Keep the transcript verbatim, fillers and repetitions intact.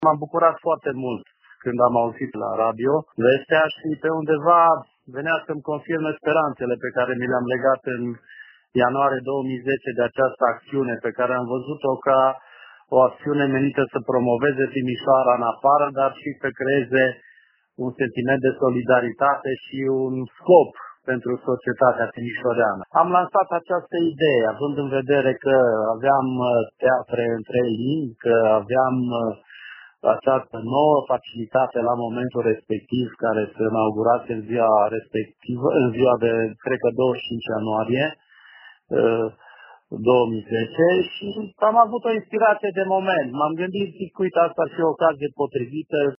M-am bucurat foarte mult când am auzit la radio vestea și pe undeva venea să-mi confirme speranțele pe care mi le-am legat în ianuarie două mii zece de această acțiune pe care am văzut-o ca o acțiune menită să promoveze Timișoara în afară, dar și să creeze un sentiment de solidaritate și un scop pentru societatea timișoreană. Am lansat această idee, având în vedere că aveam teatre în trei limbi, că aveam această nouă facilitate la momentul respectiv, care se inaugurase în ziua respectivă, în ziua de, cred că, douăzeci și cinci ianuarie două mii zece, și am avut o inspirație de moment. M-am gândit, zic, uite, asta ar fi o ocazie potrivită